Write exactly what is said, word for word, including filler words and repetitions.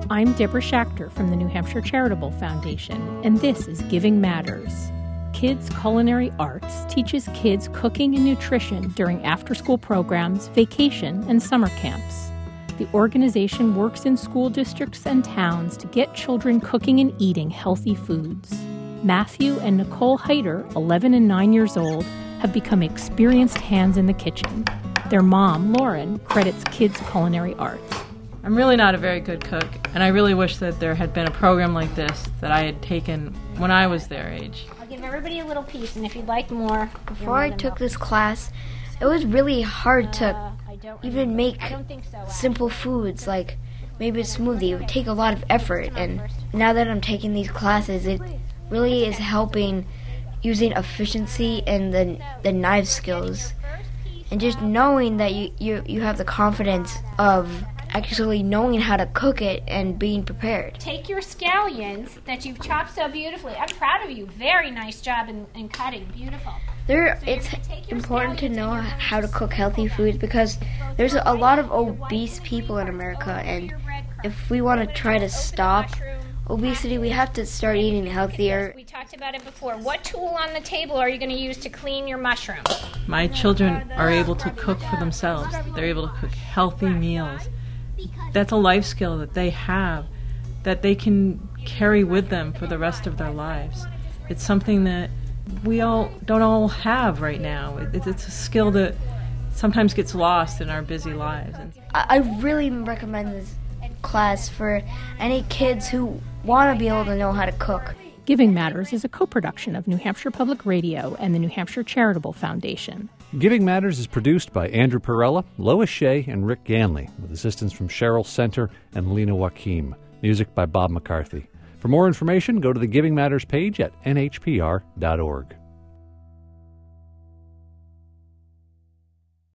I'm Deborah Schachter from the New Hampshire Charitable Foundation, and this is Giving Matters. Kids Culinary Arts teaches kids cooking and nutrition during after-school programs, vacation, and summer camps. The organization works in school districts and towns to get children cooking and eating healthy foods. Matthew and Nicole Heider, eleven and nine years old, have become experienced hands in the kitchen. Their mom, Lauren, credits Kids Culinary Arts. I'm really not a very good cook, and I really wish that there had been a program like this that I had taken when I was their age. I'll give everybody a little piece, and if you'd like more... Before I took this class, it was really hard to uh, even make so, simple foods, like maybe a smoothie. It would take a lot of effort, and now that I'm taking these classes, it really is helping using efficiency and the, the knife skills, and just knowing that you, you, you have the confidence of actually knowing how to cook it and being prepared. Take your scallions that you've chopped so beautifully. I'm proud of you. Very nice job in, in cutting. Beautiful. There, so it's important to know how to cook healthy foods because there's a lot of obese people in America, and if we want to try to stop obesity, we have to start eating healthier. We talked about it before. What tool on the table are you going to use to clean your mushrooms? My children are able to cook for themselves. They're able to cook healthy meals. That's a life skill that they have, that they can carry with them for the rest of their lives. It's something that we all don't all have right now. It, it's a skill that sometimes gets lost in our busy lives. I really recommend this class for any kids who want to be able to know how to cook. Giving Matters is a co-production of New Hampshire Public Radio and the New Hampshire Charitable Foundation. Giving Matters is produced by Andrew Perella, Lois Shea, and Rick Ganley, with assistance from Cheryl Center and Lena Joachim. Music by Bob McCarthy. For more information, go to the Giving Matters page at N H P R dot org.